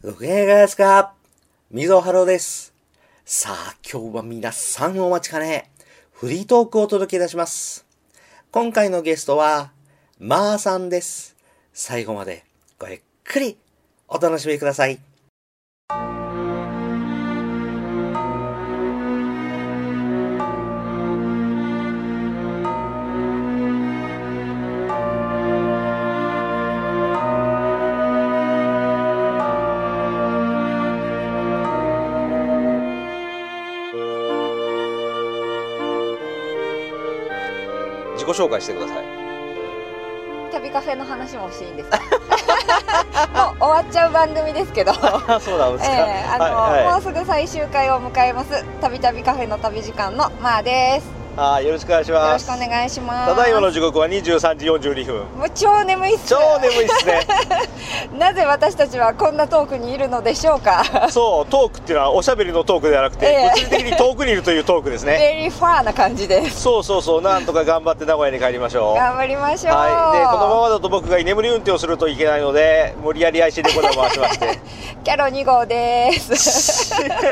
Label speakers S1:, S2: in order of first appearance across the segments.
S1: ご機嫌いかがですか？溝ハロです。さあ、今日は皆さんお待ちかね、フリートークをお届けいたします。今回のゲストは、まーさんです。最後までごゆっくりお楽しみください。自己紹介してください。
S2: 旅カフェの話もしていいんですか？もう終わっちゃう番組ですけど
S1: そうなんですか。
S2: もうすぐ最終回を迎えますたびたびカフェの旅時間のまーです。
S1: よろしくお願いします。
S2: よろしくお願いします。
S1: ただいまの時刻は23時42分。
S2: もう超眠いっす。
S1: 超眠いっすね。
S2: なぜ私たちはこんな遠くにいるのでしょうか？
S1: そう、トークっていうのはおしゃべりのトークではなくて、物理的に遠くにいるというトークですね。
S2: ベリーファーな感じです。
S1: そう、なんとか頑張って名古屋に帰りましょう。
S2: 頑張りましょう。
S1: はい。で、このままだと僕が居眠り運転をするといけないので、無理やり IC レコーダーを回しまして。
S2: キャロ2号です。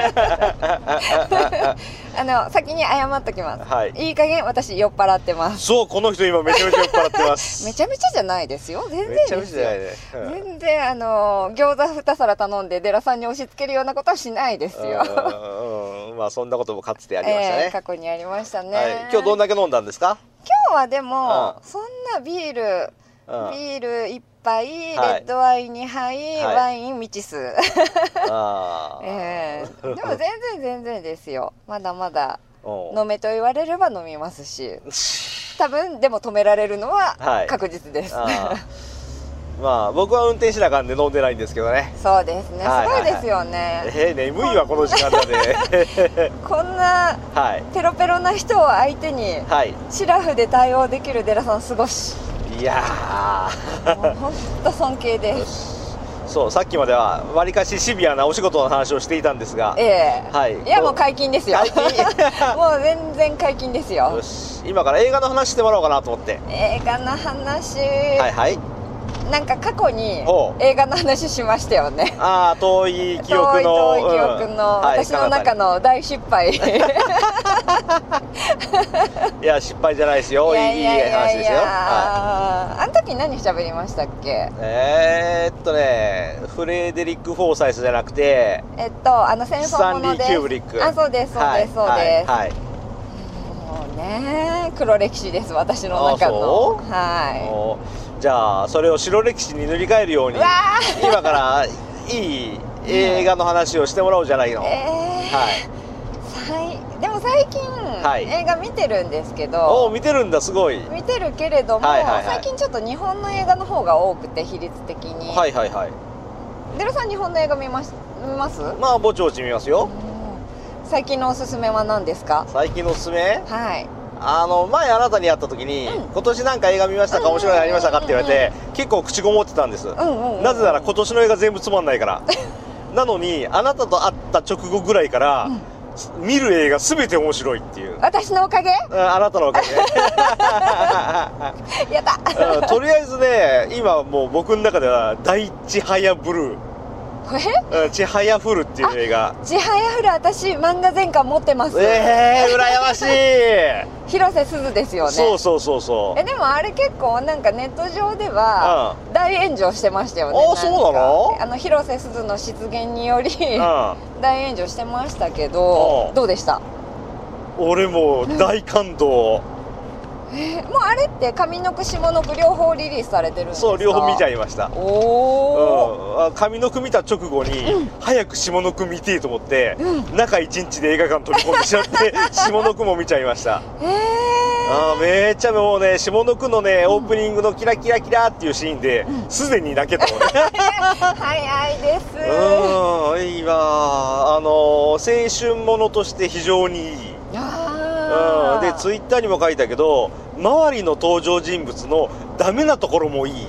S2: 先に謝っときます。はい。いい加減私酔っ払ってます。
S1: そう、この人今めちゃめちゃ酔っ払ってます。
S2: めちゃめちゃじゃないですよ。全然ですよ。めちゃめちゃじゃないね。全然餃子2皿頼んでデラさんに押し付けるようなことはしないですよ。
S1: まあそんなこともかつてありましたね。
S2: 過去にありましたね。
S1: はい。今日どんだけ飲んだんですか？
S2: 今日はでもそんなビール1杯、レッドワイン2杯、ワイン未知数。でも全然ですよ。まだまだ飲めと言われれば飲みますし、多分でも止められるのは確実です。
S1: まあ僕は運転しなあかんで飲んでないんですけどね。
S2: そうですね。すごいですよね。
S1: 眠いわこの時間だね。
S2: こんなペロペロな人を相手にシラフで対応できるデラさんすごし。いやー、もう本当尊敬です。
S1: そう、さっきまではわりかしシビアなお仕事の話をしていたんですが、
S2: はい。いやもう解禁ですよ。もう全然解禁ですよ。
S1: よし、今から映画の話してもらおうかなと思って。
S2: 映画の話。
S1: はい。
S2: なんか過去に映画の話しましたよね。
S1: 遠い記憶の。
S2: 遠い記憶の私の中の大失敗。
S1: いや失敗じゃないですよ。いい話ですよ。
S2: あの時何喋りましたっけ？
S1: フレデリック・フォーサイスじゃなくて
S2: 戦争もので
S1: スタンリー・キューブリック。
S2: そうです。もうね、黒歴史です私の中の。
S1: じゃあそれを白歴史に塗り替えるように今からいい映画の話をしてもらおうじゃないの。
S2: でも最近映画見てるんですけど。
S1: 見てるんだ。すごい
S2: 見てるけれども、最近ちょっと日本の映画の方が多くて比率的に。デラさん日本の映画見ます？
S1: まあぼちぼち見ますよ。
S2: 最近のおすすめは何ですか？
S1: 最近のおすすめ？
S2: はい。
S1: 前あなたに会った時に、今年なんか映画見ましたか、面白いのありましたかって言われて、結構口ごもってたんです。なぜなら今年の映画全部つまんないから。なのにあなたと会った直後ぐらいから、見る映画全て面白いっていう。
S2: 私のおかげ？
S1: あなたのおかげ。
S2: やだ。
S1: とりあえずね、今もう僕の中では大ちはやブルー。ちはやふるっていう映画。
S2: ちはやふる、私漫画全巻持ってます。
S1: 羨ましい。
S2: 広瀬すずですよね。
S1: そう。
S2: でもあれ結構なんかネット上では大炎上してましたよね。
S1: そうなの？
S2: 広瀬すずの出現により大炎上してましたけど、どうでした？
S1: 俺も大感動。
S2: もうあれって上の句下の句両方リリースされてるんですか？
S1: そう、両方見ちゃいました。上の句見た直後に、早く下の句見てえと思って、中1日で映画館飛び込んでしまって下の句も見ちゃいました。めっちゃもうね、下の句のね、オープニングのキラキラキラっていうシーンですでに泣けたもんね。
S2: 早いです。
S1: いいわ。青春ものとして非常にいい。でツイッターにも書いたけど、周りの登場人物のダメなところもいい。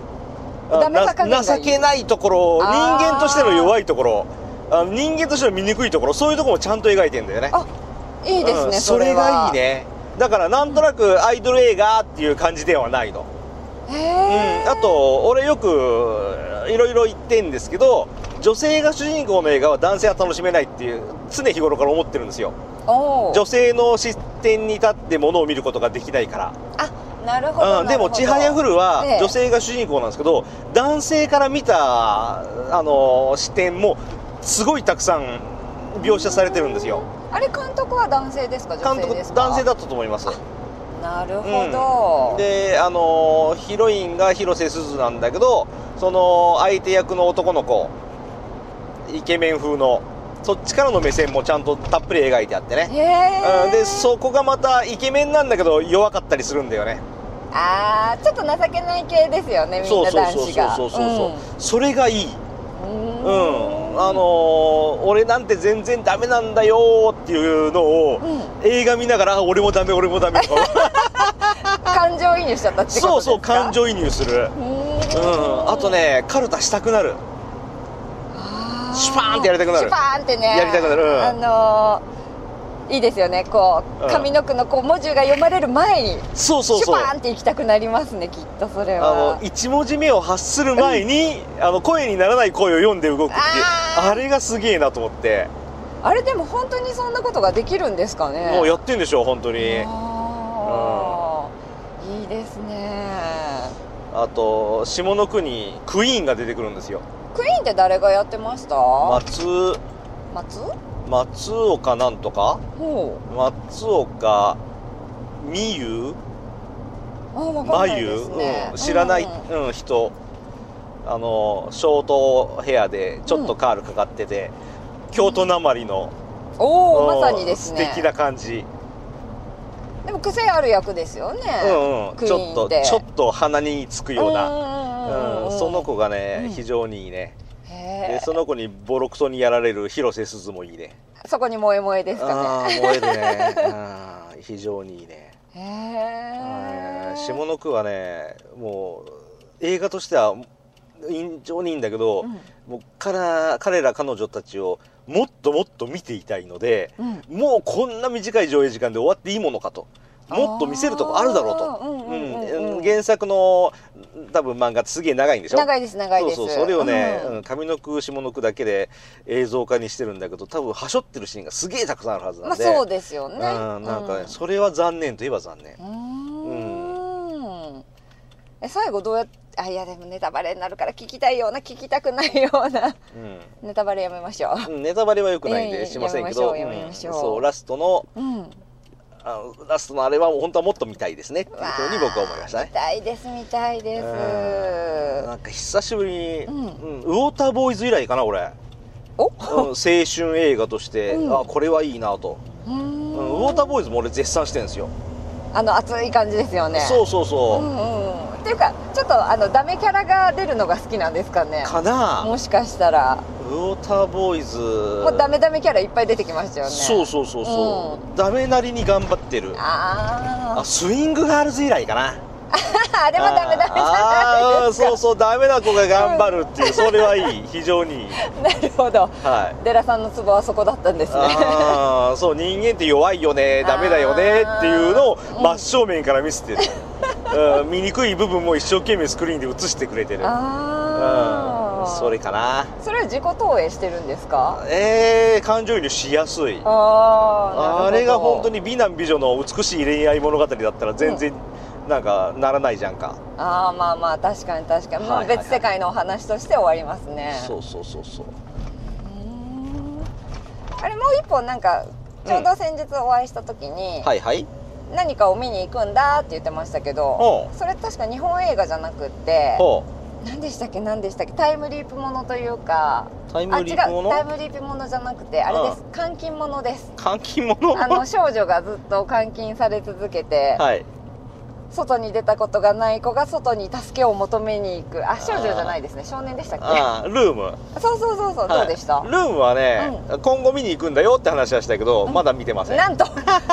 S1: 情けないところ、人間としての弱いところ、人間としての醜いところ、そういうところもちゃんと描いてんだよね。
S2: いいですね。
S1: それがいいね。だからなんとなくアイドル映画っていう感じではないの。あと俺よくいろいろ言ってんですけど、 女性が主人公の映画は男性は楽しめないっていう常日頃から思ってるんですよ。女性の視点に立ってものを見ることができないから。
S2: あ、なるほど。
S1: でもちはやふるは女性が主人公なんですけど、男性から見た視点もすごいたくさん描写されてるんですよ。
S2: あれ、監督は男性ですか、女性ですか？
S1: 男性だったと思います。
S2: なるほど。
S1: でヒロインが広瀬すずなんだけど、その相手役の男の子イケメン風のそっちからの目線もちゃんとたっぷり描いてあってね。でそこがまたイケメンなんだけど弱かったりするんだよね。
S2: ああ、ちょっと情けない系ですよね、みんな男子が。
S1: それがいい。俺なんて全然ダメなんだよっていうのを、映画見ながら俺もダメ俺もダメとか
S2: 感情移入しちゃったってことですか？
S1: そうそう、感情移入する。あとね、カルタしたくなる。シュパーンってやりたくなる。
S2: シュパーンってね、
S1: やりたくなる。
S2: いいですよね。こう上の句のこう文字が読まれる前にシュパーンっていきたくなりますね、きっとそれは。
S1: 1文字目を発する前に声にならない声を読んで動くっていう、あれがすげえなと思って。あ
S2: れでも本当にそんなことができるんですかね？
S1: もうやってんでしょ、本当に。いい
S2: ですね。
S1: あと下の句にクイーンが出てくるんですよ。
S2: クイーンって誰がやってました？
S1: 松岡なんとか、松岡美優、真優、知らない、人、ショートヘアでちょっとカールかかってて、京都なまりの
S2: まさにですね、
S1: 素敵な感じ。
S2: でも癖ある役ですよね。
S1: ちょっと鼻につくような、その子がね非常にいいね。でその子にボロクソにやられる広瀬すずもいいね。
S2: そこに萌え萌えですかね。
S1: 萌えるね。非常にいいね。下の句はね、もう映画としては非常にいいんだけど、もう彼ら彼女たちをもっともっと見ていたいので、もうこんな短い上映時間で終わっていいものかと。もっと見せるとこあるだろうと。原作の多分漫画ってすげえ長いんでしょ。
S2: 長いです。
S1: そうそれをね、上の句下の句だけで映像化にしてるんだけど、多分はしょってるシーンがすげえたくさんあるはずなんで。
S2: そうですよね。
S1: なんかね、それは残念といえば残念。
S2: 最後どうやって、いやでもネタバレになるから聞きたいような聞きたくないような、ネタバレやめましょう。
S1: ネタバレは良くないんでしませんけど、そうラストのあれは本当はもっと見たいですねっていうふうに僕は思いましたね。
S2: 見たいです。
S1: なんか久しぶりに、ウォーターボーイズ以来かな、俺。青春映画として、これはいいなと。ウォーターボーイズも俺絶賛してるんですよ。
S2: 熱い感じですよね。
S1: そう。
S2: っていうかちょっとダメキャラが出るのが好きなんですかね。
S1: かな。
S2: もしかしたら。
S1: ウォーターボーイズ
S2: もうダメキャラいっぱい出てきましたよね。
S1: そう、ダメなりに頑張ってる。スイングガールズ以来かな。
S2: あれはダメじゃないですか。
S1: そうダメな子が頑張るっていう、それはいい、非常にいい。
S2: なるほど。デラさんのツボはそこだったんですね。
S1: そう、人間って弱いよね、ダメだよねっていうのを真正面から見せてる。醜い部分も一生懸命スクリーンで映してくれてる。それかな。
S2: それは自己投影してるんですか？
S1: 感情移入しやすい。あれが本当に美男美女の美しい恋愛物語だったら全然なんかならないじゃんか。
S2: まあ確かにもう別世界のお話として終わりますね。
S1: そう。
S2: あれもう一本なんかちょうど先日お会いした時に、何かを見に行くんだって言ってましたけど、それ確か日本映画じゃなくって何でしたっけ、タイムリープものというか。
S1: タイムリープもの？
S2: タイムリープものじゃなくてあれです、監禁ものです。
S1: 監禁もの？
S2: 少女がずっと監禁され続けて、外に出たことがない子が外に助けを求めに行く。少女じゃないですね、少年でしたっけ？
S1: ルーム。
S2: そう、どうでした？
S1: ルームはね、今後見に行くんだよって話はしたけど、まだ見てません。
S2: なんと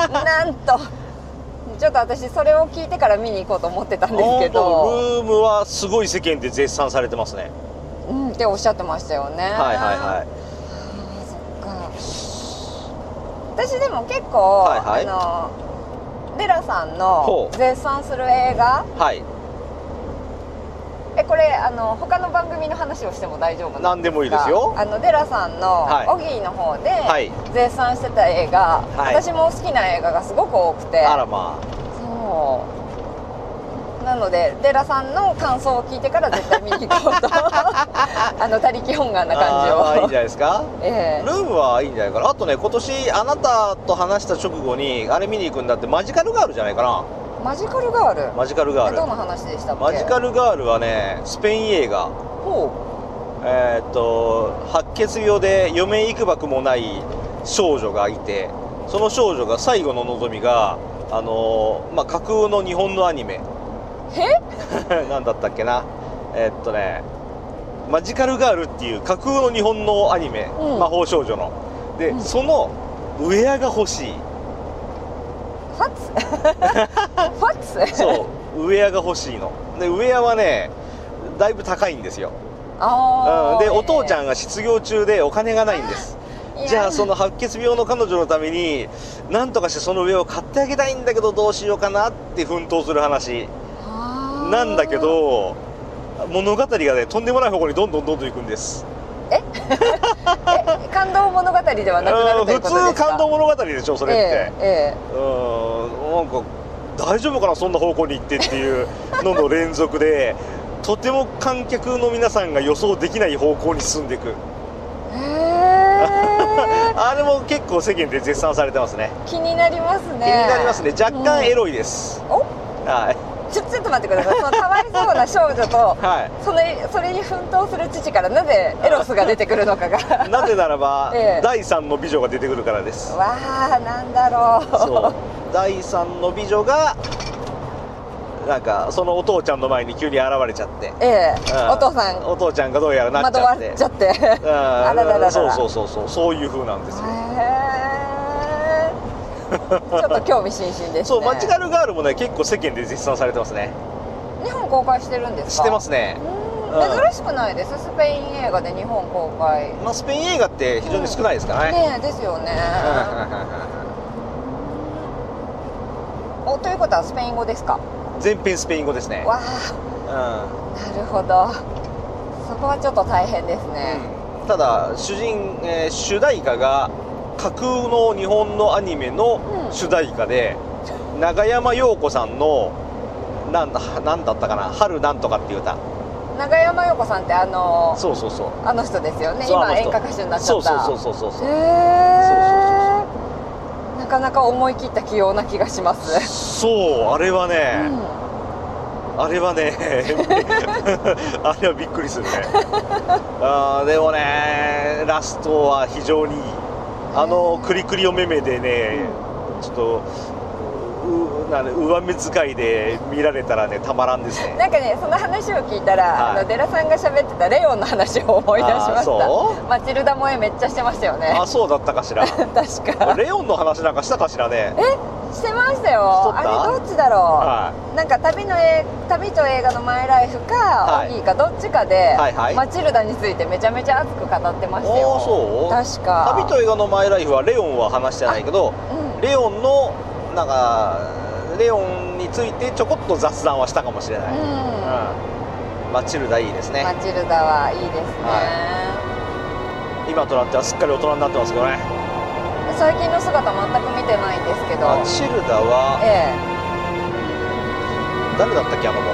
S2: ちょっと私それを聞いてから見に行こうと思ってたんですけど、
S1: ルームはすごい世間で絶賛されてますね。
S2: っておっしゃってましたよね。そっか。私でも結構デラさんの絶賛する映画、 これ他の番組の話をしても大丈夫なんですか？
S1: 何でもいいですよ。
S2: デラさんの
S1: はい
S2: オギーの方で
S1: はい
S2: 絶賛してた映画、
S1: はい
S2: 私も好きな映画がすごく多くて、
S1: あらま
S2: そうなのでデラさんの感想を聞いてから絶対見に行こうと他力本願な感じを
S1: いいんじゃないですか。
S2: ええ
S1: ルームはいいんじゃないかな。あとね、今年あなたと話した直後にあれ見に行くんだって、マジカルガールじゃないかな。
S2: マジカルガール、
S1: マジカルガール、
S2: どんな話でしたっけ？
S1: マジカルガールはね、スペイン映画。
S2: ほ
S1: 白血病で余命いくばくもない少女がいて、その少女が最後の望みが架空の日本のアニメなんだったっけな、マジカルガールっていう架空の日本のアニメ、魔法少女ので、そのウェアが欲しい。
S2: ファッツファッツ
S1: そうウェアが欲しいので、ウェアはねだいぶ高いんですよ。でお父ちゃんが失業中でお金がないんです。じゃあその白血病の彼女のために何とかしてその上を買ってあげたいんだけどどうしようかなって奮闘する話なんだけど、物語がねとんでもない方向にどんどん行くんです。
S2: 感動物語ではなくなるということですか？
S1: 普通感動物語でしょそれって、なんか大丈夫かなそんな方向に行ってっていうのの連続でとても観客の皆さんが予想できない方向に進んでいく。あれも結構世間で絶賛されてますね。
S2: 気になりますね。
S1: 気になりますね。若干エロいです、はい。
S2: ちょっと待ってください。そのかわいそうな少女と、はい、それに奮闘する父からなぜエロスが出てくるのかが
S1: なぜならば、第3の美女が出てくるからです。
S2: わあ、なんだろう。
S1: そう第3の美女がなんかそのお父ちゃんの前に急に現れちゃって、
S2: お父さん
S1: お父ちゃんがどうやらなっちゃって
S2: 惑わっちゃってあらららら、
S1: そういう風なんですよ。
S2: ちょっと興味津々ですね。
S1: そうマジカルガールもね結構世間で絶賛されてますね。
S2: 日本公開してるんですか？
S1: してますね。
S2: 珍しくないです？スペイン映画で日本公開。
S1: スペイン映画って非常に少ないですからね。
S2: ねですよね。ということはスペイン語ですか？
S1: 全編スペイン語ですね。
S2: わあ、なるほど。そこはちょっと大変ですね。
S1: ただ主題歌が架空の日本のアニメの主題歌で、永山陽子さんのなんだったかな、春なんとかっていう歌。
S2: 永山陽子さんって
S1: そう
S2: あの人ですよね。今演歌歌手になっちゃった。
S1: そう
S2: なかなか思い切った起用な気がします。
S1: そうあれはね、あれはびっくりするね。でもねラストは非常にいい。クリクリお目目でね、ちょっと上目遣いで見られたらねたまらんですね。
S2: なんかね、その話を聞いたら、デラさんが喋ってたレオンの話を思い出しました。マチルダ萌えめっちゃしてましたよね。
S1: そうだったかしら。
S2: 確か
S1: レオンの話なんかしたかしらね。
S2: してましたよ。あれどっちだろう、なんか旅と映画のマイライフか、オギーかどっちかで、マチルダについてめちゃめちゃ熱く語ってましたよ。
S1: そう
S2: 確か
S1: 旅と映画のマイライフはレオンは話してないけど、レオンのなんかレオンについてちょこっと雑談はしたかもしれない。マチルダいいですね。
S2: マチルダはいいですね。
S1: 今となってはすっかり大人になってますけどね。
S2: 最近の姿全く見てないんですけど。
S1: マチルダは、誰だったっけ子。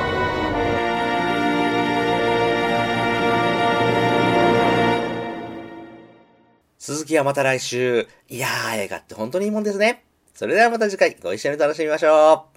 S1: 続きはまた来週。いやー映画って本当にいいもんですね。それではまた次回ご一緒に楽しみましょう。